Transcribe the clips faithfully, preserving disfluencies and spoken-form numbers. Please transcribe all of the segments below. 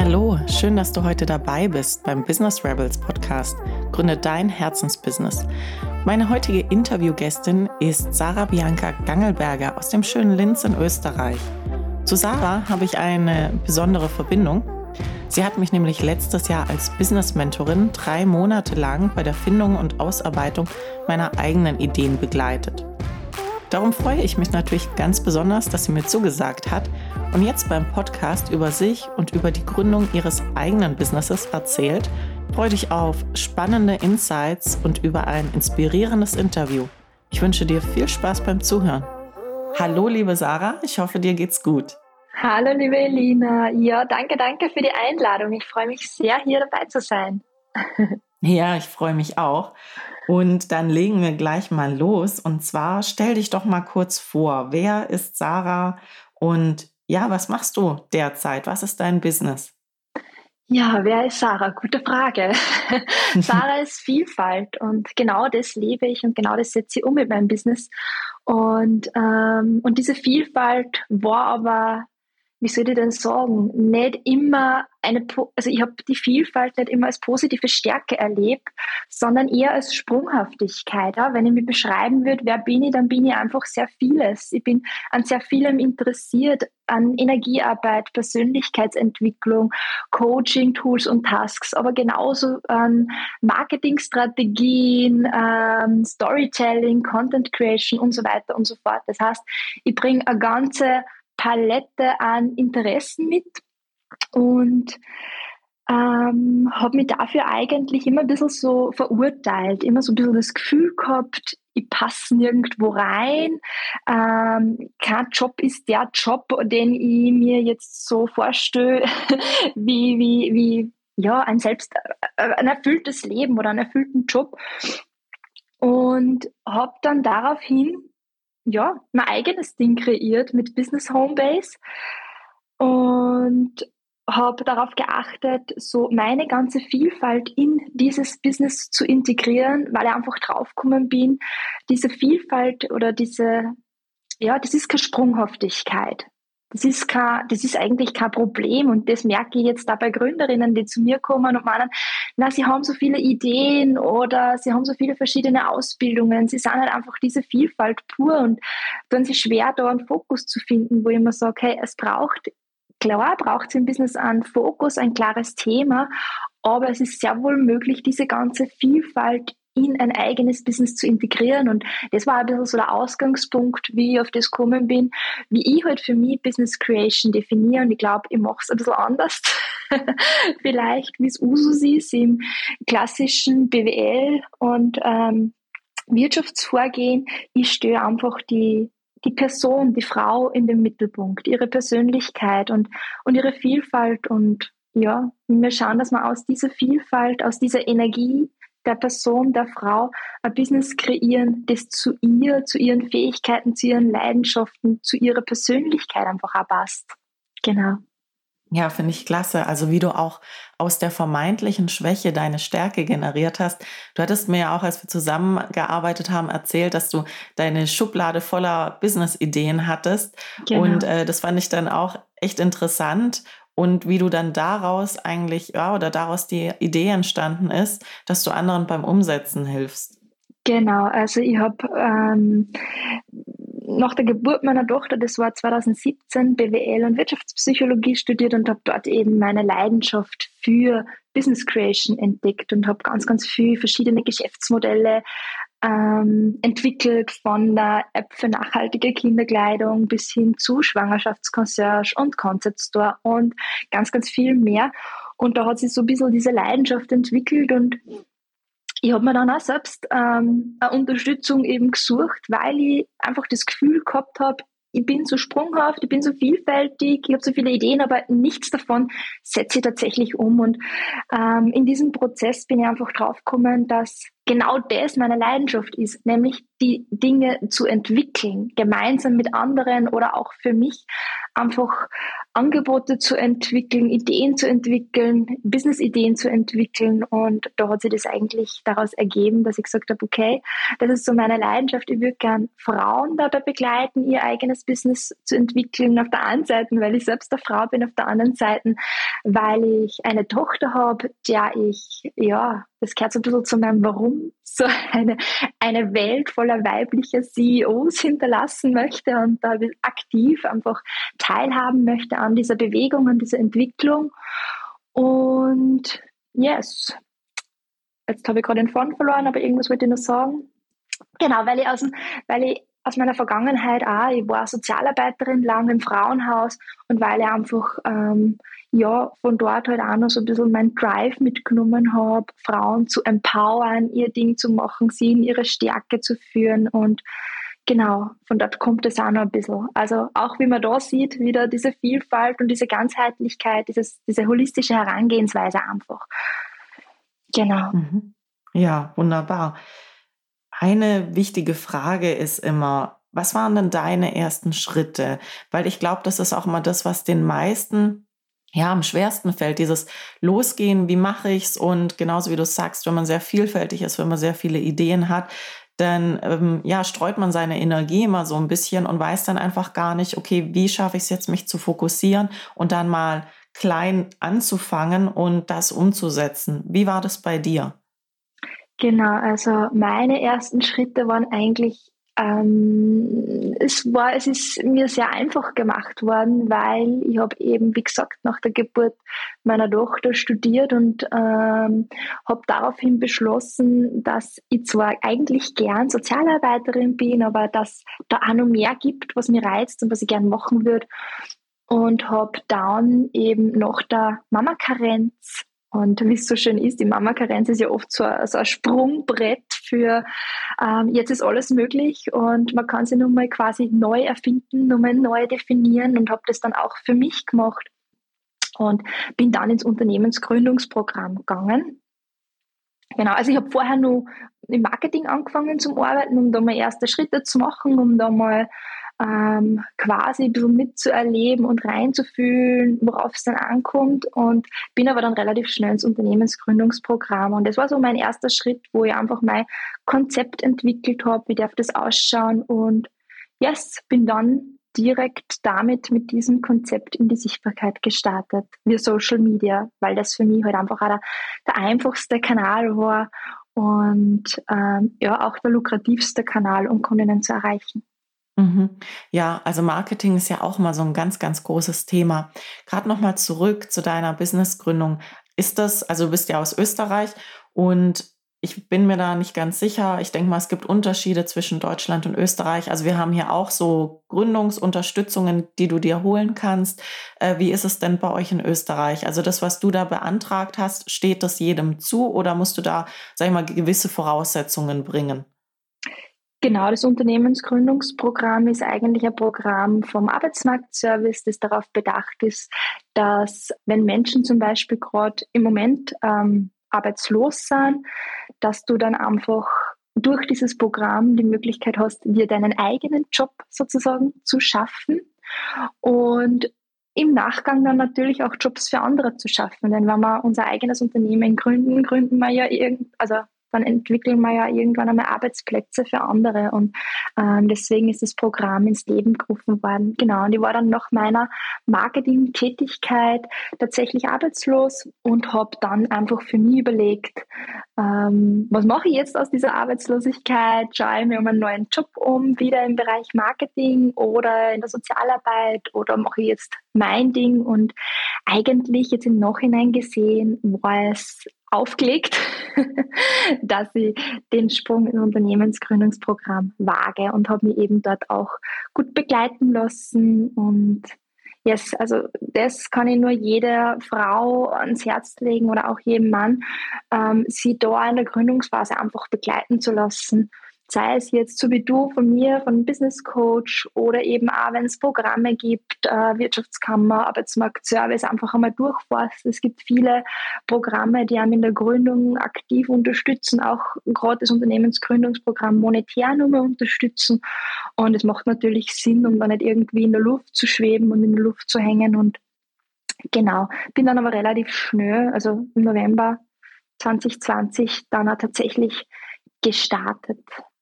Hallo, schön, dass du heute dabei bist beim Business Rebels Podcast. Gründe dein Herzensbusiness. Meine heutige Interviewgästin ist Sarah Bianca Gangelberger aus dem schönen Linz in Österreich. Zu Sarah habe ich eine besondere Verbindung. Sie hat mich nämlich letztes Jahr als Business-Mentorin drei Monate lang bei der Findung und Ausarbeitung meiner eigenen Ideen begleitet. Darum freue ich mich natürlich ganz besonders, dass sie mir zugesagt hat und jetzt beim Podcast über sich und über die Gründung ihres eigenen Businesses erzählt. Freue dich auf spannende Insights und über ein inspirierendes Interview. Ich wünsche dir viel Spaß beim Zuhören. Hallo, liebe Sarah, ich hoffe, dir geht's gut. Hallo, liebe Elina. Ja, danke, danke für die Einladung. Ich freue mich sehr, hier dabei zu sein. Ja, ich freue mich auch. Und dann legen wir gleich mal los. Und zwar stell dich doch mal kurz vor. Wer ist Sarah und ja, was machst du derzeit? Was ist dein Business? Ja, wer ist Sarah? Gute Frage. Sarah ist Vielfalt und genau das lebe ich und genau das setze ich um mit meinem Business. Und, ähm, und diese Vielfalt war aber, wie soll ich denn sagen, nicht immer eine, also ich habe die Vielfalt nicht immer als positive Stärke erlebt, sondern eher als Sprunghaftigkeit. Ja? Wenn ich mich beschreiben würde, wer bin ich, dann bin ich einfach sehr vieles. Ich bin an sehr vielem interessiert, an Energiearbeit, Persönlichkeitsentwicklung, Coaching, Tools und Tasks, aber genauso an Marketingstrategien, ähm, Storytelling, Content Creation und so weiter und so fort. Das heißt, ich bringe eine ganze Palette an Interessen mit und ähm, habe mich dafür eigentlich immer ein bisschen so verurteilt, immer so ein bisschen das Gefühl gehabt, ich passe nirgendwo rein. Ähm, kein Job ist der Job, den ich mir jetzt so vorstelle, wie, wie, wie ja, ein selbst ein erfülltes Leben oder einen erfüllten Job. Und habe dann daraufhin ja, mein eigenes Ding kreiert mit Business Homebase und habe darauf geachtet, so meine ganze Vielfalt in dieses Business zu integrieren, weil ich einfach draufgekommen bin, diese Vielfalt oder diese, ja, das ist keine Sprunghaftigkeit. Das ist kein, das ist eigentlich kein Problem und das merke ich jetzt da bei Gründerinnen, die zu mir kommen und meinen, na, sie haben so viele Ideen oder sie haben so viele verschiedene Ausbildungen, sie sind halt einfach diese Vielfalt pur und dann sich schwer, da einen Fokus zu finden, wo ich immer sage, hey, es braucht, klar braucht es im Business einen Fokus, ein klares Thema, aber es ist sehr wohl möglich, diese ganze Vielfalt in ein eigenes Business zu integrieren. Und das war ein bisschen so der Ausgangspunkt, wie ich auf das gekommen bin, wie ich halt für mich Business Creation definiere. Und ich glaube, ich mache es ein bisschen anders. Vielleicht, wie es Usus ist im klassischen B W L und ähm, Wirtschaftsvorgehen. Ich stelle einfach die die Person, die Frau in den Mittelpunkt, ihre Persönlichkeit und, und ihre Vielfalt. Und ja, wir schauen, dass wir aus dieser Vielfalt, aus dieser Energie der Person, der Frau, ein Business kreieren, das zu ihr, zu ihren Fähigkeiten, zu ihren Leidenschaften, zu ihrer Persönlichkeit einfach auch passt. Genau. Ja, finde ich klasse. Also wie du auch aus der vermeintlichen Schwäche deine Stärke generiert hast. Du hattest mir ja auch, als wir zusammengearbeitet haben, erzählt, dass du deine Schublade voller Business-Ideen hattest. Genau. Und äh, das fand ich dann auch echt interessant. Und wie du dann daraus eigentlich, ja, oder daraus die Idee entstanden ist, dass du anderen beim Umsetzen hilfst. Genau, also ich habe ähm, nach der Geburt meiner Tochter, das war zwanzig siebzehn, B W L und Wirtschaftspsychologie studiert und habe dort eben meine Leidenschaft für Business Creation entdeckt und habe ganz, ganz viele verschiedene Geschäftsmodelle ähm, entwickelt, von der App für nachhaltige Kinderkleidung bis hin zu Schwangerschaftsconcierge und Concept Store und ganz, ganz viel mehr. Und da hat sich so ein bisschen diese Leidenschaft entwickelt und ich habe mir dann auch selbst ähm, eine Unterstützung eben gesucht, weil ich einfach das Gefühl gehabt habe, ich bin so sprunghaft, ich bin so vielfältig, ich habe so viele Ideen, aber nichts davon setze ich tatsächlich um. Und ähm, in diesem Prozess bin ich einfach draufgekommen, dass genau das meine Leidenschaft ist, nämlich die Dinge zu entwickeln, gemeinsam mit anderen oder auch für mich einfach Angebote zu entwickeln, Ideen zu entwickeln, Business-Ideen zu entwickeln. Und da hat sich das eigentlich daraus ergeben, dass ich gesagt habe, okay, das ist so meine Leidenschaft. Ich würde gern Frauen dabei begleiten, ihr eigenes Business zu entwickeln. Auf der einen Seite, weil ich selbst eine Frau bin, auf der anderen Seite, weil ich eine Tochter habe, der ich, ja, das gehört so ein bisschen zu meinem Warum, so eine, eine Welt voller weiblicher C E Os hinterlassen möchte und da aktiv einfach teilhaben möchte an dieser Bewegung, an dieser Entwicklung. Und yes, jetzt habe ich gerade den Faden verloren, aber irgendwas wollte ich noch sagen. Genau, weil ich aus, dem, weil ich aus meiner Vergangenheit auch, ich war Sozialarbeiterin lang im Frauenhaus und weil ich einfach ähm, ja, von dort halt auch noch so ein bisschen meinen Drive mitgenommen habe, Frauen zu empowern, ihr Ding zu machen, sie in ihre Stärke zu führen und genau, von dort kommt es auch noch ein bisschen. Also auch wie man da sieht, wieder diese Vielfalt und diese Ganzheitlichkeit, dieses, diese holistische Herangehensweise einfach. Genau. Mhm. Ja, wunderbar. Eine wichtige Frage ist immer, was waren denn deine ersten Schritte? Weil ich glaube, das ist auch immer das, was den meisten ja am schwersten fällt, dieses Losgehen, wie mache ich's? Und genauso wie du sagst, wenn man sehr vielfältig ist, wenn man sehr viele Ideen hat, dann ähm, ja, streut man seine Energie immer so ein bisschen und weiß dann einfach gar nicht, okay, wie schaffe ich es jetzt, mich zu fokussieren und dann mal klein anzufangen und das umzusetzen. Wie war das bei dir? Genau, also meine ersten Schritte waren eigentlich, ähm, es war, es ist mir sehr einfach gemacht worden, weil ich habe eben, wie gesagt, nach der Geburt meiner Tochter studiert und ähm, habe daraufhin beschlossen, dass ich zwar eigentlich gern Sozialarbeiterin bin, aber dass da auch noch mehr gibt, was mir reizt und was ich gern machen würde. Und habe dann eben nach der Mama-Karenz, und wie es so schön ist, die Mama-Karenz ist ja oft so ein, so ein Sprungbrett für ähm, jetzt ist alles möglich und man kann sich nun mal quasi neu erfinden, nun mal neu definieren und habe das dann auch für mich gemacht und bin dann ins Unternehmensgründungsprogramm gegangen. Genau, also ich habe vorher nur im Marketing angefangen zum Arbeiten, um da mal erste Schritte zu machen, um da mal ähm, quasi ein bisschen mitzuerleben und reinzufühlen, worauf es dann ankommt und bin aber dann relativ schnell ins Unternehmensgründungsprogramm und das war so mein erster Schritt, wo ich einfach mein Konzept entwickelt habe, wie darf das ausschauen und yes, bin dann direkt damit mit diesem Konzept in die Sichtbarkeit gestartet, via Social Media, weil das für mich halt einfach auch der, der einfachste Kanal war und ähm, ja auch der lukrativste Kanal, um Kundinnen zu erreichen. Mhm. Ja, also Marketing ist ja auch mal so ein ganz, ganz großes Thema. Gerade noch mal zurück zu deiner Businessgründung. Ist das, also du bist ja aus Österreich und ich bin mir da nicht ganz sicher. Ich denke mal, es gibt Unterschiede zwischen Deutschland und Österreich. Also wir haben hier auch so Gründungsunterstützungen, die du dir holen kannst. Äh, wie ist es denn bei euch in Österreich? Also das, was du da beantragt hast, steht das jedem zu oder musst du da, sag ich mal, gewisse Voraussetzungen bringen? Genau, das Unternehmensgründungsprogramm ist eigentlich ein Programm vom Arbeitsmarktservice, das darauf bedacht ist, dass wenn Menschen zum Beispiel gerade im Moment ähm, arbeitslos sind, dass du dann einfach durch dieses Programm die Möglichkeit hast, dir deinen eigenen Job sozusagen zu schaffen und im Nachgang dann natürlich auch Jobs für andere zu schaffen. Denn wenn wir unser eigenes Unternehmen gründen, gründen wir ja irgend, also dann entwickeln wir ja irgendwann einmal Arbeitsplätze für andere. Und ähm, deswegen ist das Programm ins Leben gerufen worden. Genau, und ich war dann nach meiner Marketing-Tätigkeit tatsächlich arbeitslos und habe dann einfach für mich überlegt, ähm, was mache ich jetzt aus dieser Arbeitslosigkeit? Schaue ich mir um einen neuen Job um, wieder im Bereich Marketing oder in der Sozialarbeit oder mache ich jetzt mein Ding? Und eigentlich jetzt im Nachhinein gesehen war es aufgelegt, dass ich den Sprung ins Unternehmensgründungsprogramm wage und habe mich eben dort auch gut begleiten lassen. Und yes, also das kann ich nur jeder Frau ans Herz legen oder auch jedem Mann, ähm, sie da in der Gründungsphase einfach begleiten zu lassen Sei es jetzt so wie du von mir, von Business Coach oder eben auch, wenn es Programme gibt, äh, Wirtschaftskammer, Arbeitsmarkt, Service, einfach einmal durchforsten. Es gibt viele Programme, die einem in der Gründung aktiv unterstützen, auch gerade das Unternehmensgründungsprogramm monetär nur mehr unterstützen. Und es macht natürlich Sinn, um da nicht irgendwie in der Luft zu schweben und in der Luft zu hängen. Und genau, bin dann aber relativ schnell, also im November zwanzig zwanzig, dann auch tatsächlich gestartet.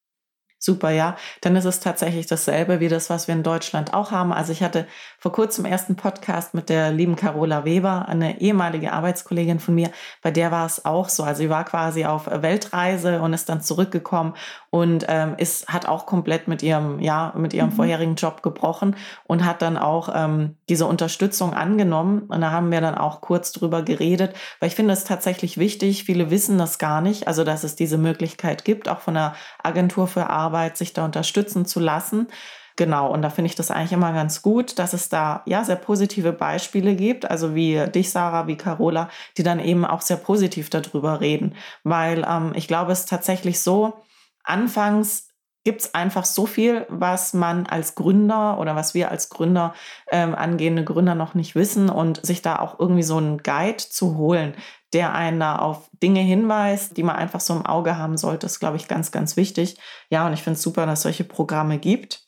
Super, ja. Dann ist es tatsächlich dasselbe wie das, was wir in Deutschland auch haben. Also ich hatte vor kurzem ersten Podcast mit der lieben Carola Weber, eine ehemalige Arbeitskollegin von mir. Bei der war es auch so. Also sie war quasi auf Weltreise und ist dann zurückgekommen und ähm, ist, hat auch komplett mit ihrem, ja, mit ihrem mhm. vorherigen Job gebrochen und hat dann auch ähm, diese Unterstützung angenommen. Und da haben wir dann auch kurz drüber geredet, weil ich finde es tatsächlich wichtig. Viele wissen das gar nicht, also dass es diese Möglichkeit gibt, auch von der Agentur für Arbeit, sich da unterstützen zu lassen. Genau, und da finde ich das eigentlich immer ganz gut, dass es da ja sehr positive Beispiele gibt, also wie dich, Sarah, wie Carola, die dann eben auch sehr positiv darüber reden, weil ähm, ich glaube, es ist tatsächlich so, anfangs gibt es einfach so viel, was man als Gründer oder was wir als Gründer, ähm, angehende Gründer noch nicht wissen, und sich da auch irgendwie so einen Guide zu holen, der einen da auf Dinge hinweist, die man einfach so im Auge haben sollte, ist, glaube ich, ganz, ganz wichtig. Ja, und ich finde es super, dass es solche Programme gibt.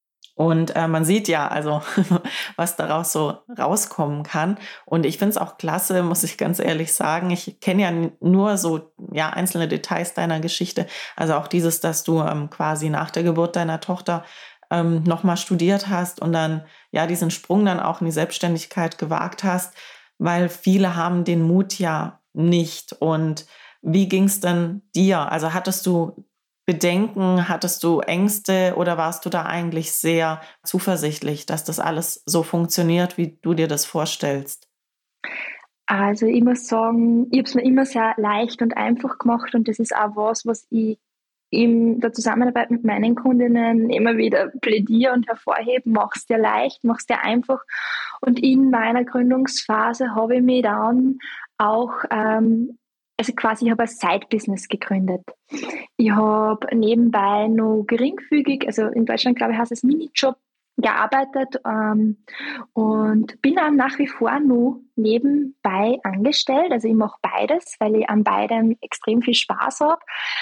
Und äh, man sieht ja also, was daraus so rauskommen kann. Und ich finde es auch klasse, muss ich ganz ehrlich sagen. Ich kenne ja nur so ja einzelne Details deiner Geschichte. Also auch dieses, dass du ähm, quasi nach der Geburt deiner Tochter ähm, nochmal studiert hast und dann ja diesen Sprung dann auch in die Selbstständigkeit gewagt hast, weil viele haben den Mut ja nicht. Und wie ging es denn dir? Also hattest du Bedenken, hattest du Ängste oder warst du da eigentlich sehr zuversichtlich, dass das alles so funktioniert, wie du dir das vorstellst? Also ich muss sagen, ich habe es mir immer sehr leicht und einfach gemacht, und das ist auch was, was ich in der Zusammenarbeit mit meinen Kundinnen immer wieder plädiere und hervorhebe. Mach's dir leicht, mach's dir einfach. Und in meiner Gründungsphase habe ich mich dann auch, ähm, also quasi, ich habe ein Side-Business gegründet. Ich habe nebenbei noch geringfügig, also in Deutschland glaube ich heißt es Minijob, gearbeitet, ähm, und bin dann nach wie vor nur nebenbei angestellt. Also ich mache beides, weil ich an beidem extrem viel Spaß habe,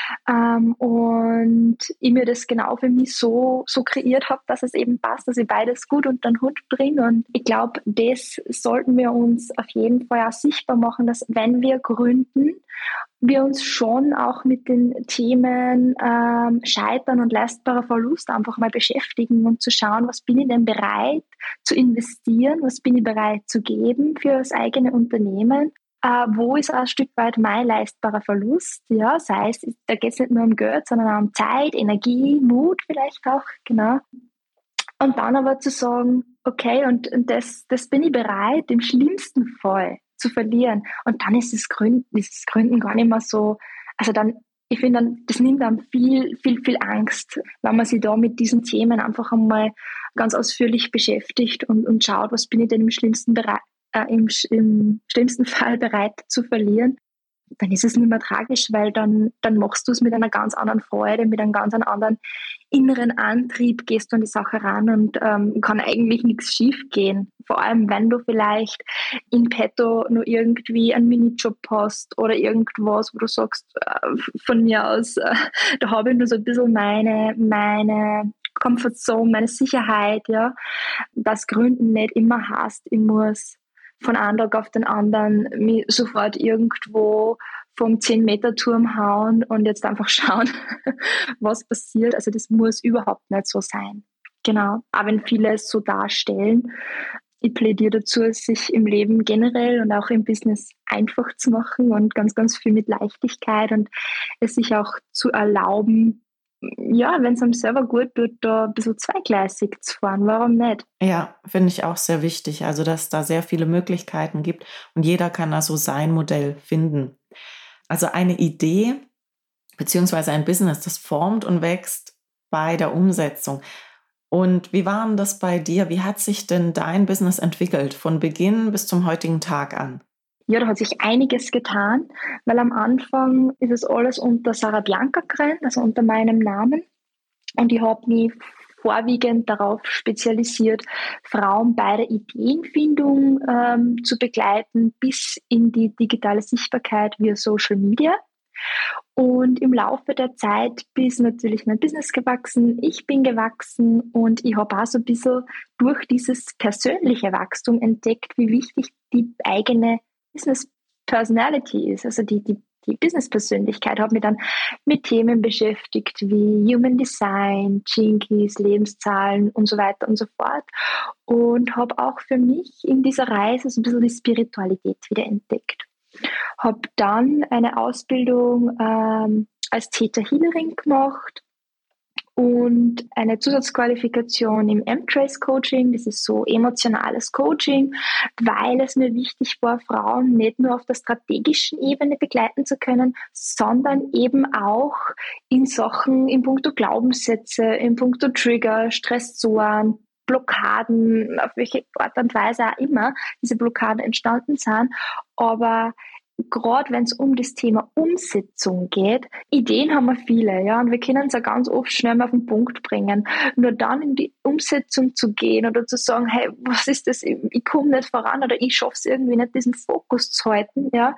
ähm, und ich mir das genau für mich so, so kreiert habe, dass es eben passt, dass ich beides gut unter den Hut bringe. Und ich glaube, das sollten wir uns auf jeden Fall auch sichtbar machen, dass wenn wir gründen, wir uns schon auch mit den Themen ähm, Scheitern und leistbarer Verlust einfach mal beschäftigen und zu schauen, was bin ich denn bereit zu investieren, was bin ich bereit zu geben für das eigene Unternehmen, äh, wo ist auch ein Stück weit mein leistbarer Verlust, ja, sei es, da geht es nicht nur um Geld, sondern auch um Zeit, Energie, Mut vielleicht auch, genau. Und dann aber zu sagen, okay, und, und das, das bin ich bereit, im schlimmsten Fall zu verlieren. Und dann ist das Gründen, dieses Gründen gar nicht mehr so, also dann, ich finde dann, das nimmt dann viel, viel, viel Angst, wenn man sich da mit diesen Themen einfach einmal ganz ausführlich beschäftigt und, und schaut, was bin ich denn im schlimmsten Bereich, äh, im, im schlimmsten Fall bereit zu verlieren. Dann ist es nicht mehr tragisch, weil dann, dann machst du es mit einer ganz anderen Freude, mit einem ganz anderen inneren Antrieb, gehst du an die Sache ran und ähm, kann eigentlich nichts schief gehen. Vor allem, wenn du vielleicht in petto nur irgendwie einen Minijob hast oder irgendwas, wo du sagst, äh, von mir aus, äh, da habe ich nur so ein bisschen meine, meine Comfortzone, meine Sicherheit, ja, dass Gründen nicht immer heißt, ich muss von einem Tag auf den anderen mich sofort irgendwo vom zehn-Meter-Turm hauen und jetzt einfach schauen, was passiert. Also das muss überhaupt nicht so sein. Genau. Aber wenn viele es so darstellen, ich plädiere dazu, es sich im Leben generell und auch im Business einfach zu machen und ganz, ganz viel mit Leichtigkeit und es sich auch zu erlauben, ja, wenn es einem selber gut tut, da ein bisschen zweigleisig zu fahren. Warum nicht? Ja, finde ich auch sehr wichtig. Also, dass es da sehr viele Möglichkeiten gibt und jeder kann da so sein Modell finden. Also eine Idee beziehungsweise ein Business, das formt und wächst bei der Umsetzung. Und wie war denn das bei dir? Wie hat sich denn dein Business entwickelt von Beginn bis zum heutigen Tag an? Ja, da hat sich einiges getan, weil am Anfang ist es alles unter Sarah Bianca gerannt, also unter meinem Namen. Und ich habe mich vorwiegend darauf spezialisiert, Frauen bei der Ideenfindung ähm, zu begleiten, bis in die digitale Sichtbarkeit via Social Media. Und im Laufe der Zeit ist natürlich mein Business gewachsen, ich bin gewachsen und ich habe auch so ein bisschen durch dieses persönliche Wachstum entdeckt, wie wichtig die eigene Business Personality ist, also die, die, die Business-Persönlichkeit. Habe mich dann mit Themen beschäftigt wie Human Design, Jinkies, Lebenszahlen und so weiter und so fort und habe auch für mich in dieser Reise so ein bisschen die Spiritualität wieder entdeckt. Habe dann eine Ausbildung ähm, als Theta Healing gemacht und eine Zusatzqualifikation im M-Trace Coaching. Das ist so emotionales Coaching, weil es mir wichtig war, Frauen nicht nur auf der strategischen Ebene begleiten zu können, sondern eben auch in Sachen, in puncto Glaubenssätze, in puncto Trigger, Stressoren, Blockaden, auf welche Art und Weise auch immer diese Blockaden entstanden sind. Aber gerade wenn es um das Thema Umsetzung geht, Ideen haben wir viele, ja, und wir können es ja ganz oft schnell mal auf den Punkt bringen. Nur dann in die Umsetzung zu gehen oder zu sagen, hey, was ist das, ich, ich komme nicht voran oder ich schaffe es irgendwie nicht, diesen Fokus zu halten, ja,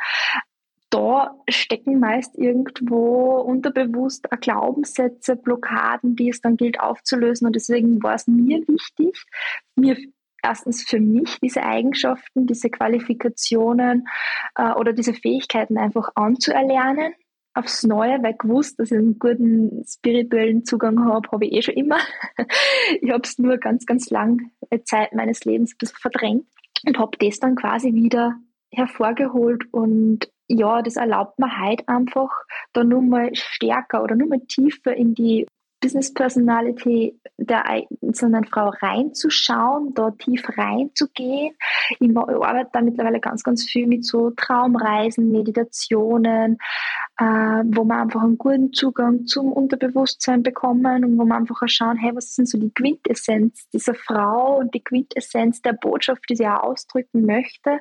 da stecken meist irgendwo unterbewusst Glaubenssätze, Blockaden, die es dann gilt aufzulösen. Und deswegen war es mir wichtig, mir erstens für mich diese Eigenschaften, diese Qualifikationen äh, oder diese Fähigkeiten einfach anzuerlernen aufs Neue, weil ich gewusst, dass ich einen guten spirituellen Zugang habe, habe ich eh schon immer. Ich habe es nur ganz, ganz lang Zeit meines Lebens ein bisschen verdrängt und habe das dann quasi wieder hervorgeholt und ja, das erlaubt mir halt einfach, da nur mal stärker oder nur mal tiefer in die Business Personality der einzelnen Frau reinzuschauen, da tief reinzugehen. Ich arbeite da mittlerweile ganz, ganz viel mit so Traumreisen, Meditationen, äh, wo man einfach einen guten Zugang zum Unterbewusstsein bekommen und wo man einfach auch schauen, hey, was ist denn so die Quintessenz dieser Frau und die Quintessenz der Botschaft, die sie auch ausdrücken möchte,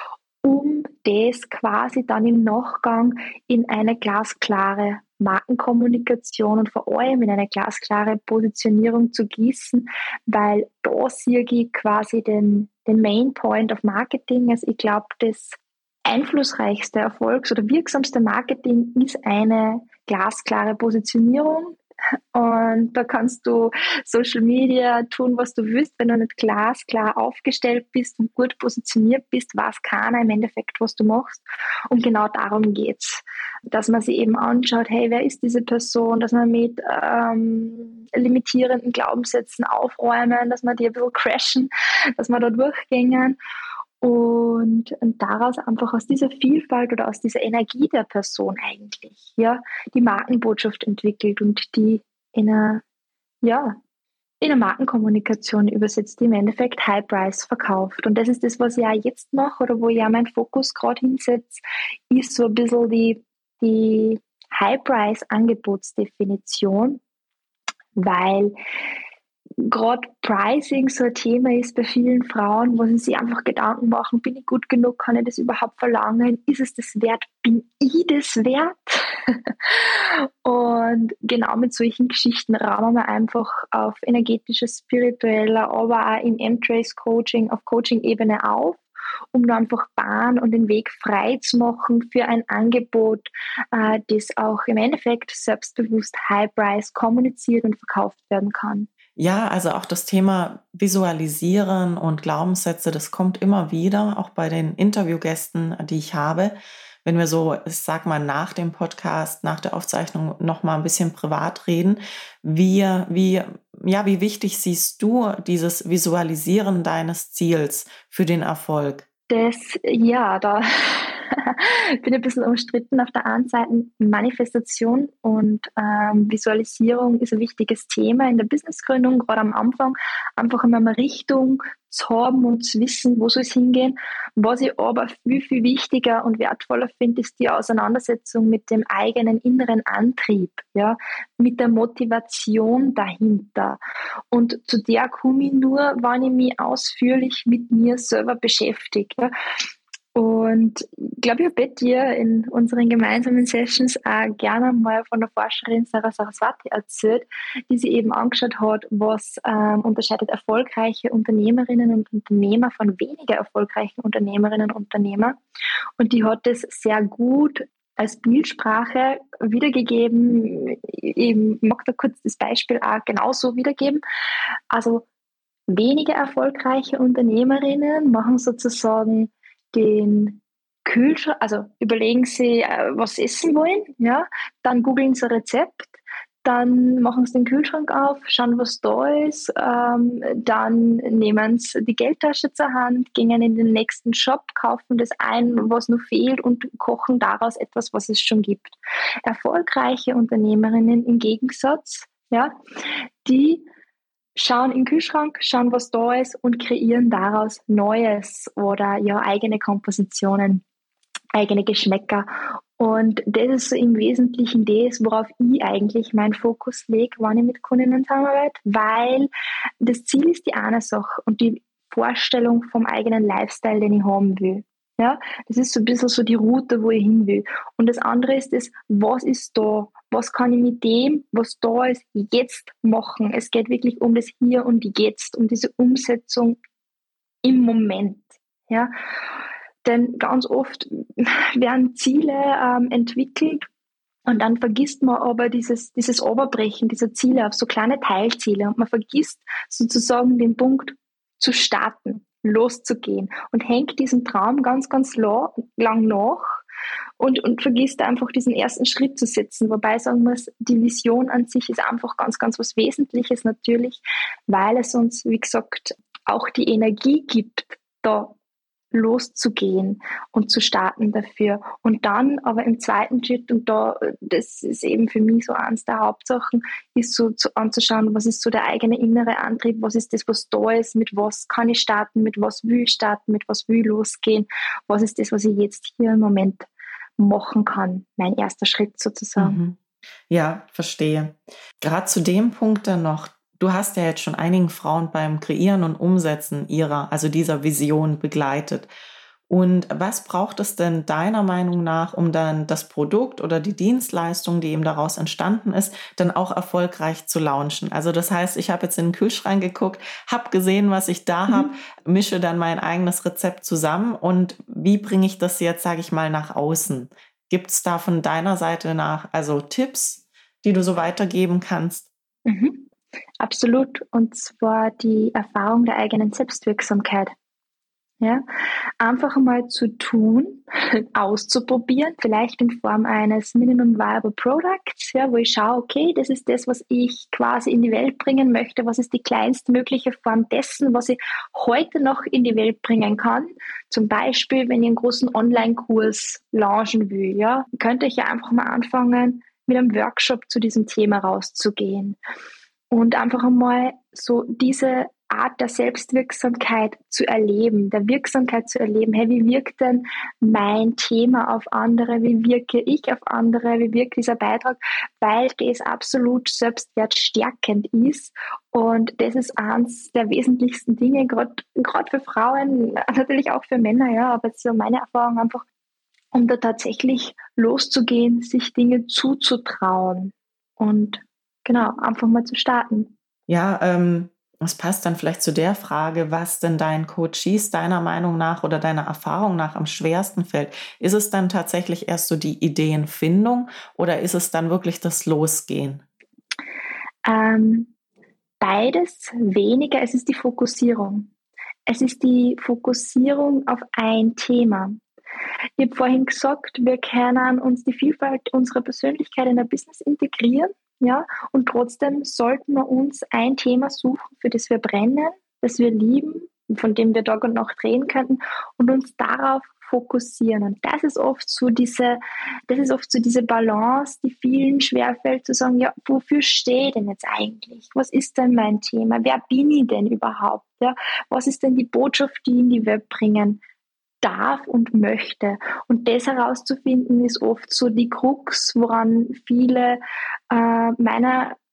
um das quasi dann im Nachgang in eine glasklare Markenkommunikation und vor allem in eine glasklare Positionierung zu gießen, weil da sehe ich quasi den, den Main Point of Marketing. Also ich glaube, das einflussreichste, erfolgs- oder wirksamste Marketing ist eine glasklare Positionierung. Und da kannst du Social Media tun, was du willst. Wenn du nicht glasklar aufgestellt bist und gut positioniert bist, weiß keiner im Endeffekt, was du machst. Und genau darum geht's, dass man sich eben anschaut, hey, wer ist diese Person, dass man mit ähm, limitierenden Glaubenssätzen aufräumen, dass man die ein bisschen crashen, dass man da durchgängen. Und, und daraus einfach aus dieser Vielfalt oder aus dieser Energie der Person eigentlich, ja, die Markenbotschaft entwickelt und die in einer, ja, in einer Markenkommunikation übersetzt, die im Endeffekt High Price verkauft. Und das ist das, was ich auch jetzt mache oder wo ich auch meinen Fokus gerade hinsetze, ist so ein bisschen die, die High Price Angebotsdefinition, weil gerade Pricing so ein Thema ist bei vielen Frauen, wo sie sich einfach Gedanken machen, bin ich gut genug, kann ich das überhaupt verlangen, ist es das wert, bin ich das wert? Und genau mit solchen Geschichten rahmen wir einfach auf energetischer, spiritueller, aber auch im M-Trace Coaching, auf Coaching-Ebene auf, um dann einfach Bahn und den Weg frei zu machen für ein Angebot, äh, das auch im Endeffekt selbstbewusst High-Price kommuniziert und verkauft werden kann. Ja, also auch das Thema Visualisieren und Glaubenssätze, das kommt immer wieder, auch bei den Interviewgästen, die ich habe. Wenn wir so, ich sag mal, nach dem Podcast, nach der Aufzeichnung noch mal ein bisschen privat reden, wie, wie, ja, wie wichtig siehst du dieses Visualisieren deines Ziels für den Erfolg? Das, ja, da bin ich ein bisschen umstritten. Auf der einen Seite Manifestation und ähm, Visualisierung ist ein wichtiges Thema in der Businessgründung, gerade am Anfang. Einfach immer eine Richtung zu haben und zu wissen, wo soll es hingehen. Was ich aber viel, viel wichtiger und wertvoller finde, ist die Auseinandersetzung mit dem eigenen inneren Antrieb, ja, mit der Motivation dahinter. Und zu der komme ich nur, wenn ich mich ausführlich mit mir selber beschäftige. Und Und ich glaube, ich habe bei dir in unseren gemeinsamen Sessions auch gerne mal von der Forscherin Sarah Saraswati erzählt, die sich eben angeschaut hat, was ähm, unterscheidet erfolgreiche Unternehmerinnen und Unternehmer von weniger erfolgreichen Unternehmerinnen und Unternehmer. Und die hat das sehr gut als Bildsprache wiedergegeben. Ich mag da kurz das Beispiel auch genauso wiedergeben. Also weniger erfolgreiche Unternehmerinnen machen sozusagen den Kühlschrank, also überlegen sie, äh, was sie essen wollen, ja, dann googeln sie ein Rezept, dann machen sie den Kühlschrank auf, schauen, was da ist, ähm, dann nehmen sie die Geldtasche zur Hand, gehen in den nächsten Shop, kaufen das ein, was noch fehlt und kochen daraus etwas, was es schon gibt. Erfolgreiche Unternehmerinnen im Gegensatz, ja, die schauen in den Kühlschrank, schauen, was da ist und kreieren daraus Neues oder ja eigene Kompositionen, eigene Geschmäcker. Und das ist so im Wesentlichen das, worauf ich eigentlich meinen Fokus lege, wenn ich mit Kundinnen zusammenarbeite, weil das Ziel ist die eine Sache und die Vorstellung vom eigenen Lifestyle, den ich haben will. Ja, das ist so ein bisschen so die Route, wo ich hin will. Und das andere ist das, was ist da? Was kann ich mit dem, was da ist, jetzt machen? Es geht wirklich um das Hier und Jetzt, um diese Umsetzung im Moment. Ja, denn ganz oft werden Ziele ähm, entwickelt und dann vergisst man aber dieses, dieses Oberbrechen dieser Ziele auf so kleine Teilziele und man vergisst sozusagen den Punkt zu starten, loszugehen und hängt diesem Traum ganz, ganz lang, lang nach und, und vergisst einfach diesen ersten Schritt zu setzen. Wobei sagen muss, die Vision an sich ist einfach ganz, ganz was Wesentliches natürlich, weil es uns, wie gesagt, auch die Energie gibt, da loszugehen und zu starten dafür. Und dann aber im zweiten Schritt, und da, das ist eben für mich so eins der Hauptsachen, ist so zu, anzuschauen, was ist so der eigene innere Antrieb, was ist das, was da ist, mit was kann ich starten, mit was will ich starten, mit was will ich losgehen, was ist das, was ich jetzt hier im Moment machen kann, mein erster Schritt sozusagen. Mhm. Ja, verstehe. Gerade zu dem Punkt dann noch, du hast ja jetzt schon einigen Frauen beim Kreieren und Umsetzen ihrer, also dieser Vision begleitet. Und was braucht es denn deiner Meinung nach, um dann das Produkt oder die Dienstleistung, die eben daraus entstanden ist, dann auch erfolgreich zu launchen? Also das heißt, ich habe jetzt in den Kühlschrank geguckt, habe gesehen, was ich da mhm. habe, mische dann mein eigenes Rezept zusammen und wie bringe ich das jetzt, sage ich mal, nach außen? Gibt es da von deiner Seite nach also Tipps, die du so weitergeben kannst? Mhm. Absolut. Und zwar die Erfahrung der eigenen Selbstwirksamkeit. Ja, einfach mal zu tun, auszuprobieren, vielleicht in Form eines Minimum Viable Products, ja, wo ich schaue, okay, das ist das, was ich quasi in die Welt bringen möchte, was ist die kleinstmögliche Form dessen, was ich heute noch in die Welt bringen kann. Zum Beispiel, wenn ich einen großen Online-Kurs launchen will, ja, könnte ich ja einfach mal anfangen, mit einem Workshop zu diesem Thema rauszugehen und einfach einmal so diese Art der Selbstwirksamkeit zu erleben, der Wirksamkeit zu erleben. Hey, wie wirkt denn mein Thema auf andere? Wie wirke ich auf andere? Wie wirkt dieser Beitrag? Weil das absolut selbstwertstärkend ist. Und das ist eines der wesentlichsten Dinge, gerade gerade für Frauen, natürlich auch für Männer, ja, aber es ist so meine Erfahrung einfach, um da tatsächlich loszugehen, sich Dinge zuzutrauen und genau, einfach mal zu starten. Ja, ähm, das passt dann vielleicht zu der Frage, was denn deinen Coaches deiner Meinung nach oder deiner Erfahrung nach am schwersten fällt. Ist es dann tatsächlich erst so die Ideenfindung oder ist es dann wirklich das Losgehen? Ähm, beides weniger, es ist die Fokussierung. Es ist die Fokussierung auf ein Thema. Ich habe vorhin gesagt, wir können uns die Vielfalt unserer Persönlichkeit in ein Business integrieren. Ja, und trotzdem sollten wir uns ein Thema suchen, für das wir brennen, das wir lieben, von dem wir Tag und Nacht drehen könnten und uns darauf fokussieren. Und das ist oft so diese, das ist oft so diese Balance, die vielen schwerfällt, zu sagen, ja, wofür stehe ich denn jetzt eigentlich? Was ist denn mein Thema? Wer bin ich denn überhaupt? Ja, was ist denn die Botschaft, die ich in die Welt bringen darf und möchte. Und das herauszufinden, ist oft so die Krux, woran viele äh, meiner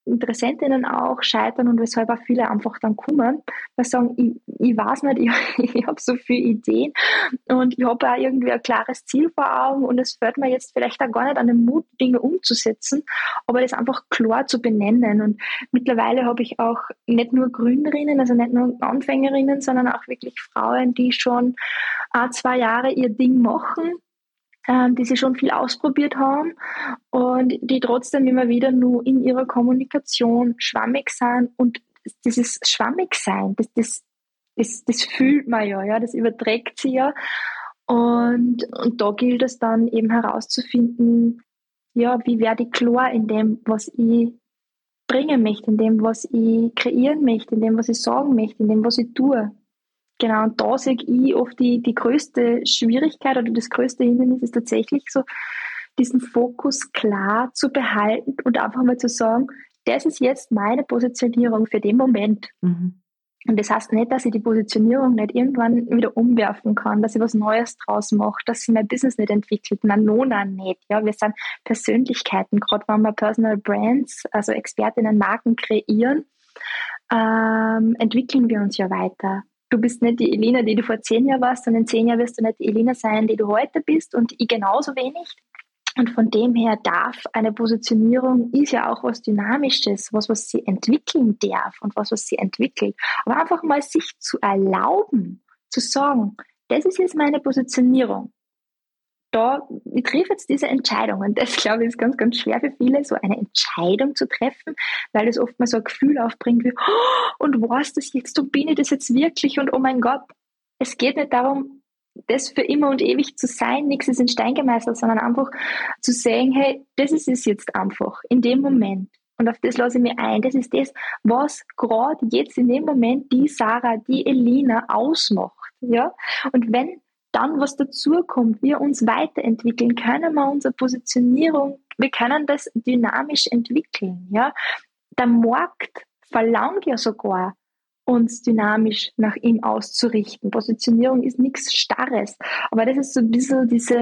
Interessentinnen auch scheitern und weshalb auch viele einfach dann kommen, weil sie sagen, ich, ich weiß nicht, ich, ich habe so viele Ideen und ich habe auch irgendwie ein klares Ziel vor Augen und es fällt mir jetzt vielleicht auch gar nicht an den Mut, Dinge umzusetzen, aber das einfach klar zu benennen. Und mittlerweile habe ich auch nicht nur Gründerinnen, also nicht nur Anfängerinnen, sondern auch wirklich Frauen, die schon ein, zwei Jahre ihr Ding machen, ähm, die sie schon viel ausprobiert haben und die trotzdem immer wieder nur in ihrer Kommunikation schwammig sind. Und dieses Schwammigsein, das, das, das, das fühlt man ja, ja, das überträgt sie ja. Und, und da gilt es dann eben herauszufinden, ja, wie werde ich klar in dem, was ich bringen möchte, in dem, was ich kreieren möchte, in dem, was ich sagen möchte, in dem, was ich tue. Genau, und da sehe ich oft die, die größte Schwierigkeit oder das größte Hindernis ist tatsächlich so, diesen Fokus klar zu behalten und einfach mal zu sagen, das ist jetzt meine Positionierung für den Moment. Mhm. Und das heißt nicht, dass ich die Positionierung nicht irgendwann wieder umwerfen kann, dass ich was Neues draus mache, dass sich mein Business nicht entwickelt. Nein, no, nein, nicht. Ja, wir sind Persönlichkeiten, gerade wenn wir Personal Brands, also Expertinnen, Marken kreieren, ähm, entwickeln wir uns ja weiter. Du bist nicht die Elina, die du vor zehn Jahren warst, sondern in zehn Jahren wirst du nicht die Elina sein, die du heute bist und ich genauso wenig. Und von dem her darf eine Positionierung, ist ja auch was Dynamisches, was, was sie entwickeln darf und was, was sie entwickelt. Aber einfach mal sich zu erlauben, zu sagen, das ist jetzt meine Positionierung. Da, ich treffe jetzt diese Entscheidung und das, glaube ich, ist ganz, ganz schwer für viele, so eine Entscheidung zu treffen, weil es oft mal so ein Gefühl aufbringt wie, oh, und was das jetzt, so bin ich das jetzt wirklich und oh mein Gott, es geht nicht darum, das für immer und ewig zu sein, nichts ist in Stein gemeißelt, sondern einfach zu sagen, hey, das ist es jetzt einfach, in dem Moment. Und auf das lasse ich mich ein. Das ist das, was gerade jetzt in dem Moment die Sarah, die Elina ausmacht. Ja? Und wenn dann was dazukommt, wir uns weiterentwickeln, können wir unsere Positionierung, wir können das dynamisch entwickeln. Ja? Der Markt verlangt ja sogar, uns dynamisch nach ihm auszurichten. Positionierung ist nichts Starres, aber das ist so ein bisschen diese,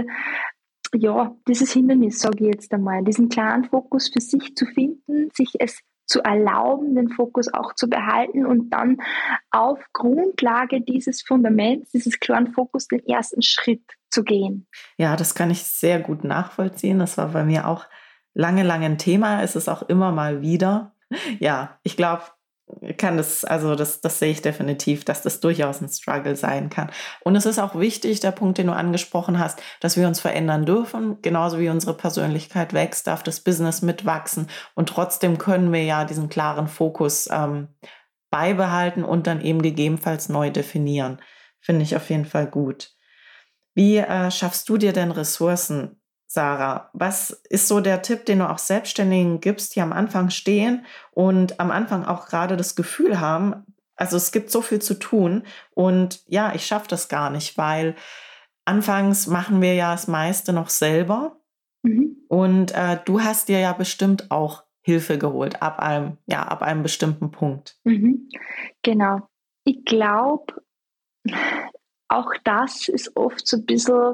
ja, dieses Hindernis, sage ich jetzt einmal, diesen klaren Fokus für sich zu finden, sich es zu erlauben, den Fokus auch zu behalten und dann auf Grundlage dieses Fundaments, dieses klaren Fokus, den ersten Schritt zu gehen. Ja, das kann ich sehr gut nachvollziehen. Das war bei mir auch lange, lange ein Thema. Es ist auch immer mal wieder. Ja, ich glaube, kann das, also das, das sehe ich definitiv, dass das durchaus ein Struggle sein kann. Und es ist auch wichtig, der Punkt, den du angesprochen hast, dass wir uns verändern dürfen. Genauso wie unsere Persönlichkeit wächst, darf das Business mitwachsen. Und trotzdem können wir ja diesen klaren Fokus ähm, beibehalten und dann eben gegebenenfalls neu definieren. Finde ich auf jeden Fall gut. Wie äh, schaffst du dir denn Ressourcen, Sarah? Was ist so der Tipp, den du auch Selbstständigen gibst, die am Anfang stehen und am Anfang auch gerade das Gefühl haben, also es gibt so viel zu tun und ja, ich schaffe das gar nicht, weil anfangs machen wir ja das meiste noch selber mhm. und äh, du hast dir ja bestimmt auch Hilfe geholt ab einem, ja, ab einem bestimmten Punkt. Mhm. Genau. Ich glaube, auch das ist oft so ein bisschen,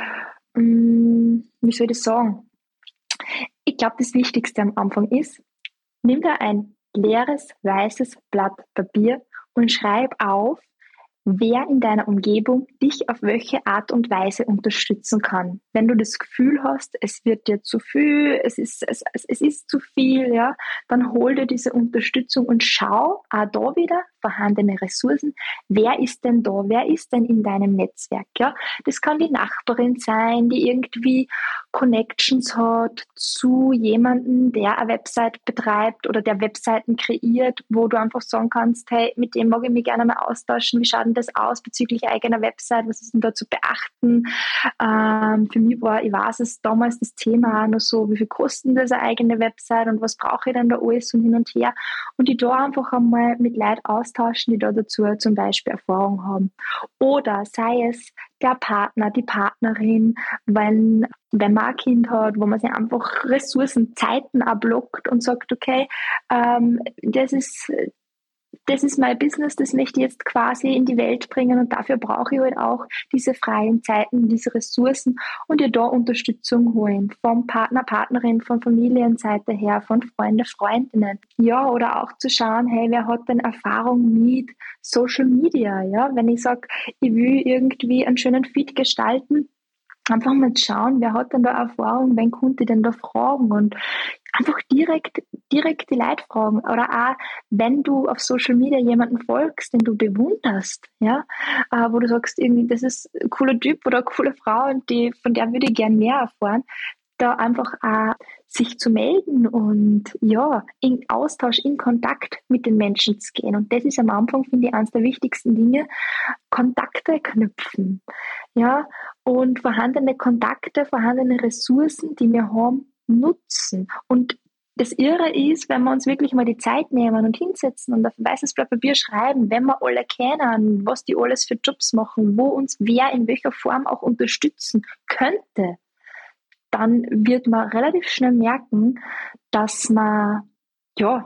wie soll ich das sagen? Ich glaube, das Wichtigste am Anfang ist, nimm dir ein leeres, weißes Blatt Papier und schreib auf, wer in deiner Umgebung dich auf welche Art und Weise unterstützen kann. Wenn du das Gefühl hast, es wird dir zu viel, es ist, es, es ist zu viel, ja, dann hol dir diese Unterstützung und schau auch da wieder vorhandene Ressourcen. Wer ist denn da? Wer ist denn in deinem Netzwerk? Ja? Das kann die Nachbarin sein, die irgendwie Connections hat zu jemandem, der eine Website betreibt oder der Webseiten kreiert, wo du einfach sagen kannst, hey, mit dem mag ich mich gerne mal austauschen. Wie schaut denn das aus bezüglich eigener Website? Was ist denn da zu beachten? Ähm, für mich war, ich weiß es, damals das Thema auch noch so, wie viel kostet das eine eigene Website und was brauche ich denn da alles und hin und her? Und die da einfach einmal mit Leuten austauschen, die da dazu zum Beispiel Erfahrung haben. Oder sei es der Partner, die Partnerin, wenn, wenn man ein Kind hat, wo man sich einfach Ressourcen, Zeiten abblockt und sagt, okay, ähm, das ist das ist mein Business, das möchte ich jetzt quasi in die Welt bringen und dafür brauche ich halt auch diese freien Zeiten, diese Ressourcen und ihr da Unterstützung holen vom Partner, Partnerin, von Familienseite her, von Freunde, Freundinnen. Ja, oder auch zu schauen, hey, wer hat denn Erfahrung mit Social Media? Ja, wenn ich sage, ich will irgendwie einen schönen Feed gestalten, einfach mal schauen, wer hat denn da Erfahrung, wen konnte ich denn da fragen und einfach direkt, direkt die Leute fragen. Oder auch, wenn du auf Social Media jemanden folgst, den du bewunderst, ja, äh, wo du sagst, irgendwie, das ist ein cooler Typ oder eine coole Frau und die, von der würde ich gern mehr erfahren, da einfach auch sich zu melden und ja, in Austausch, in Kontakt mit den Menschen zu gehen. Und das ist am Anfang, finde ich, eines der wichtigsten Dinge, Kontakte knüpfen. Ja, und vorhandene Kontakte, vorhandene Ressourcen, die wir haben, nutzen. Und das Irre ist, wenn wir uns wirklich mal die Zeit nehmen und hinsetzen und auf ein weißes Blatt Papier schreiben, wenn wir alle kennen, was die alles für Jobs machen, wo uns wer in welcher Form auch unterstützen könnte, dann wird man relativ schnell merken, dass man ja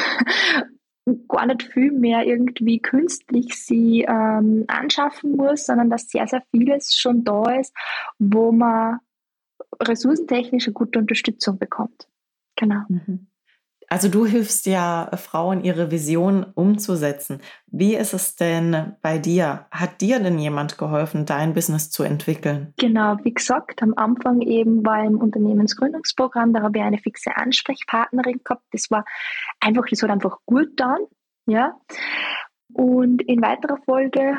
gar nicht viel mehr irgendwie künstlich sie ähm, anschaffen muss, sondern dass sehr, sehr vieles schon da ist, wo man ressourcentechnisch eine gute Unterstützung bekommt. Genau. Mhm. Also du hilfst ja Frauen, ihre Vision umzusetzen. Wie ist es denn bei dir? Hat dir denn jemand geholfen, dein Business zu entwickeln? Genau, wie gesagt, am Anfang eben war im Unternehmensgründungsprogramm, da habe ich eine fixe Ansprechpartnerin gehabt. Das war einfach, das hat einfach gut getan, ja. Und in weiterer Folge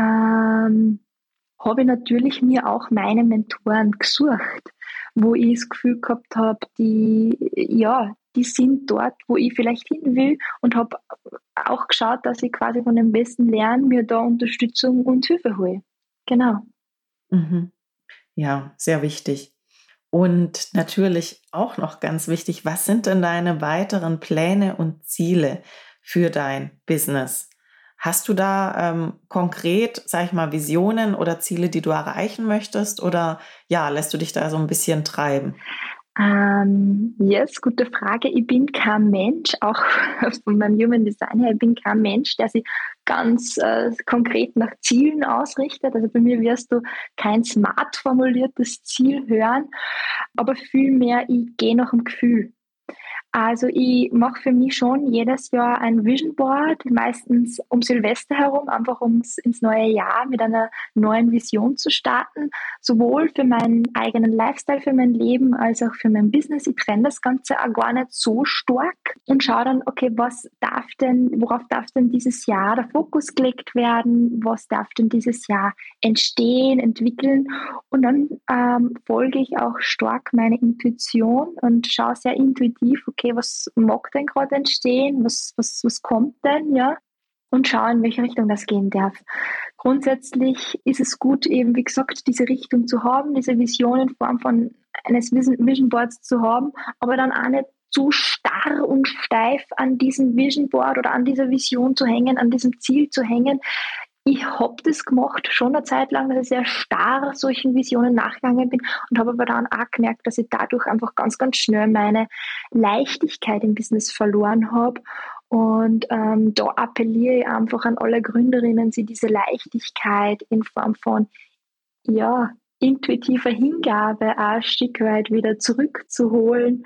ähm, habe ich natürlich mir auch meine Mentoren gesucht, wo ich das Gefühl gehabt habe, die, ja, die sind dort, wo ich vielleicht hin will und habe auch geschaut, dass ich quasi von den Besten lerne, mir da Unterstützung und Hilfe hole. Genau. Mhm. Ja, sehr wichtig. Und natürlich auch noch ganz wichtig, was sind denn deine weiteren Pläne und Ziele für dein Business? Hast du da ähm, konkret, sag ich mal, Visionen oder Ziele, die du erreichen möchtest? Oder ja, lässt du dich da so ein bisschen treiben? Ähm, yes, gute Frage. Ich bin kein Mensch, auch von meinem Human Design her, ich bin kein Mensch, der sich ganz äh, konkret nach Zielen ausrichtet. Also bei mir wirst du kein smart formuliertes Ziel hören, aber vielmehr, ich gehe nach dem Gefühl. Also ich mache für mich schon jedes Jahr ein Vision Board, meistens um Silvester herum, einfach um ins neue Jahr mit einer neuen Vision zu starten, sowohl für meinen eigenen Lifestyle, für mein Leben, als auch für mein Business. Ich trenne das Ganze auch gar nicht so stark und schaue dann, okay, was darf denn, worauf darf denn dieses Jahr der Fokus gelegt werden, was darf denn dieses Jahr entstehen, entwickeln und dann ähm, folge ich auch stark meiner Intuition und schaue sehr intuitiv, okay, was mag denn gerade entstehen, was, was, was kommt denn, ja, und schaue, in welche Richtung das gehen darf. Grundsätzlich ist es gut, eben, wie gesagt, diese Richtung zu haben, diese Vision in Form von eines Vision Boards zu haben, aber dann auch nicht zu starr und steif an diesem Vision Board oder an dieser Vision zu hängen, an diesem Ziel zu hängen. Ich habe das gemacht, schon eine Zeit lang, dass ich sehr starr solchen Visionen nachgegangen bin und habe aber dann auch gemerkt, dass ich dadurch einfach ganz, ganz schnell meine Leichtigkeit im Business verloren habe. Und ähm, da appelliere ich einfach an alle Gründerinnen, sie diese Leichtigkeit in Form von, ja, intuitiver Hingabe auch ein Stück weit wieder zurückzuholen.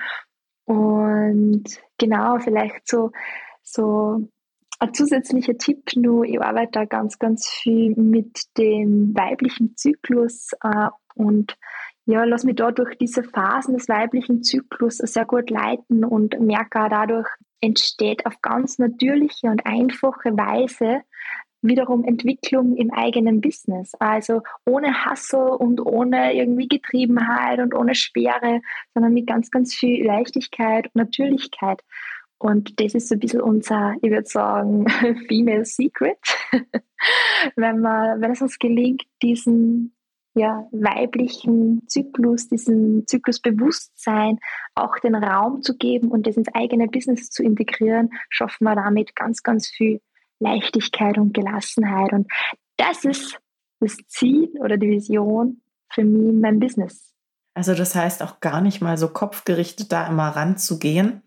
Und genau, vielleicht so, so ein zusätzlicher Tipp nur, ich arbeite da ganz, ganz viel mit dem weiblichen Zyklus äh, und ja, lass mich da durch diese Phasen des weiblichen Zyklus sehr gut leiten und merke auch, dadurch entsteht auf ganz natürliche und einfache Weise wiederum Entwicklung im eigenen Business. Also ohne Hustle und ohne irgendwie Getriebenheit und ohne Schwere, sondern mit ganz, ganz viel Leichtigkeit und Natürlichkeit. Und das ist so ein bisschen unser, ich würde sagen, Female Secret. wenn, man, wenn es uns gelingt, diesen ja, weiblichen Zyklus, diesen Zyklusbewusstsein auch den Raum zu geben und das ins eigene Business zu integrieren, schaffen wir damit ganz, ganz viel Leichtigkeit und Gelassenheit. Und das ist das Ziel oder die Vision für mich in meinem Business. Also das heißt auch gar nicht mal so kopfgerichtet da immer ranzugehen,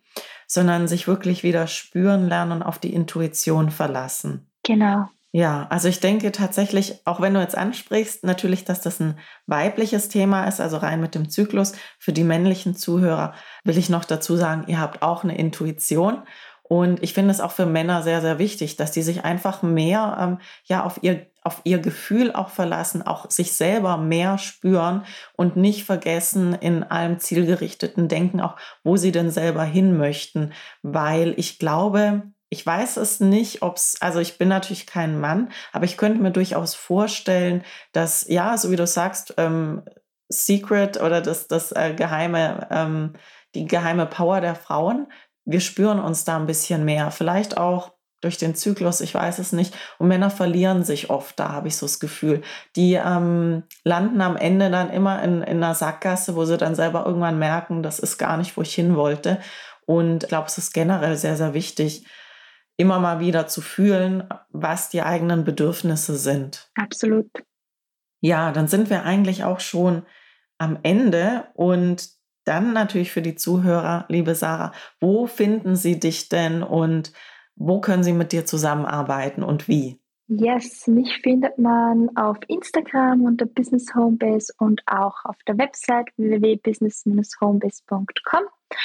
sondern sich wirklich wieder spüren lernen und auf die Intuition verlassen. Genau. Ja, also ich denke tatsächlich, auch wenn du jetzt ansprichst, natürlich, dass das ein weibliches Thema ist, also rein mit dem Zyklus. Für die männlichen Zuhörer will ich noch dazu sagen, ihr habt auch eine Intuition. Und ich finde es auch für Männer sehr, sehr wichtig, dass die sich einfach mehr ähm, ja, auf ihr, auf ihr Gefühl auch verlassen, auch sich selber mehr spüren und nicht vergessen in allem zielgerichteten Denken auch, wo sie denn selber hin möchten. Weil ich glaube, ich weiß es nicht, ob es, also ich bin natürlich kein Mann, aber ich könnte mir durchaus vorstellen, dass, ja, so wie du sagst, ähm, Secret oder das, das äh, geheime, ähm, die geheime Power der Frauen, wir spüren uns da ein bisschen mehr. Vielleicht auch durch den Zyklus, ich weiß es nicht. Und Männer verlieren sich oft, da habe ich so das Gefühl. Die ähm, landen am Ende dann immer in, in einer Sackgasse, wo sie dann selber irgendwann merken, das ist gar nicht, wo ich hin wollte. Und ich glaube, es ist generell sehr, sehr wichtig, immer mal wieder zu fühlen, was die eigenen Bedürfnisse sind. Absolut. Ja, dann sind wir eigentlich auch schon am Ende und dann natürlich für die Zuhörer, liebe Sarah, wo finden sie dich denn und wo können sie mit dir zusammenarbeiten und wie? Yes, mich findet man auf Instagram unter Business Homebase und auch auf der Website w w w punkt business dash homebase punkt com.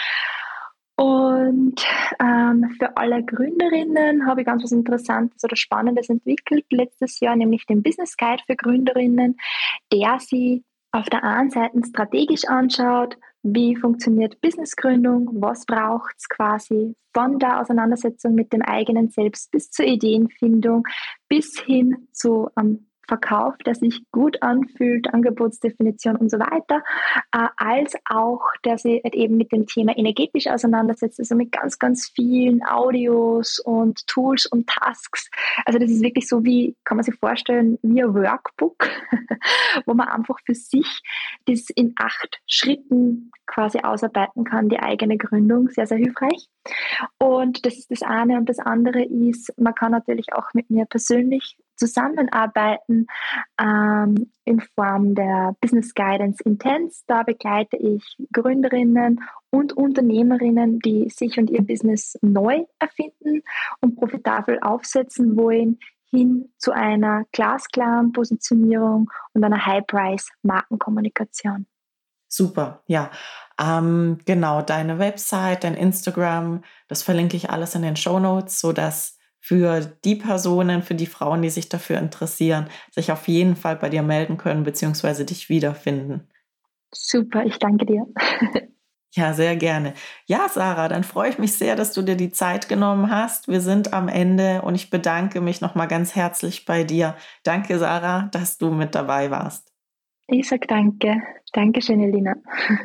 Und ähm, für alle Gründerinnen habe ich ganz was Interessantes oder Spannendes entwickelt letztes Jahr, nämlich den Business Guide für Gründerinnen, der sie auf der einen Seite strategisch anschaut, wie funktioniert Businessgründung, was braucht es quasi von der Auseinandersetzung mit dem eigenen Selbst bis zur Ideenfindung, bis hin zu ähm, Verkauf, der sich gut anfühlt, Angebotsdefinition und so weiter, äh, als auch, der sich halt eben mit dem Thema energetisch auseinandersetzt, also mit ganz, ganz vielen Audios und Tools und Tasks. Also das ist wirklich so wie, kann man sich vorstellen, wie ein Workbook, wo man einfach für sich das in acht Schritten quasi ausarbeiten kann, die eigene Gründung, sehr, sehr hilfreich. Und das ist das eine. Und das andere ist, man kann natürlich auch mit mir persönlich zusammenarbeiten ähm, in Form der Business Guidance Intense. Da begleite ich Gründerinnen und Unternehmerinnen, die sich und ihr Business neu erfinden und profitabel aufsetzen wollen, hin zu einer glasklaren Positionierung und einer High-Price-Markenkommunikation. Super, ja. Ähm, genau, deine Website, dein Instagram, das verlinke ich alles in den Shownotes, sodass für die Personen, für die Frauen, die sich dafür interessieren, sich auf jeden Fall bei dir melden können, beziehungsweise dich wiederfinden. Super, ich danke dir. Ja, sehr gerne. Ja, Sarah, dann freue ich mich sehr, dass du dir die Zeit genommen hast. Wir sind am Ende und ich bedanke mich nochmal ganz herzlich bei dir. Danke, Sarah, dass du mit dabei warst. Ich sage danke. Dankeschön, Elina.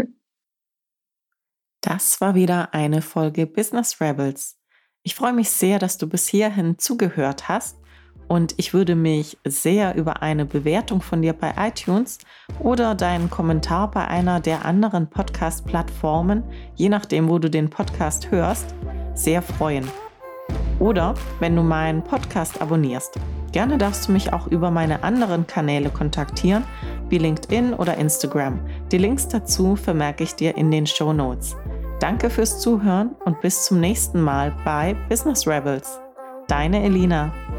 Das war wieder eine Folge Business Rebels. Ich freue mich sehr, dass du bis hierhin zugehört hast und ich würde mich sehr über eine Bewertung von dir bei iTunes oder deinen Kommentar bei einer der anderen Podcast-Plattformen, je nachdem, wo du den Podcast hörst, sehr freuen. Oder wenn du meinen Podcast abonnierst. Gerne darfst du mich auch über meine anderen Kanäle kontaktieren, wie LinkedIn oder Instagram. Die Links dazu vermerke ich dir in den Shownotes. Danke fürs Zuhören und bis zum nächsten Mal bei Business Rebels. Deine Elina.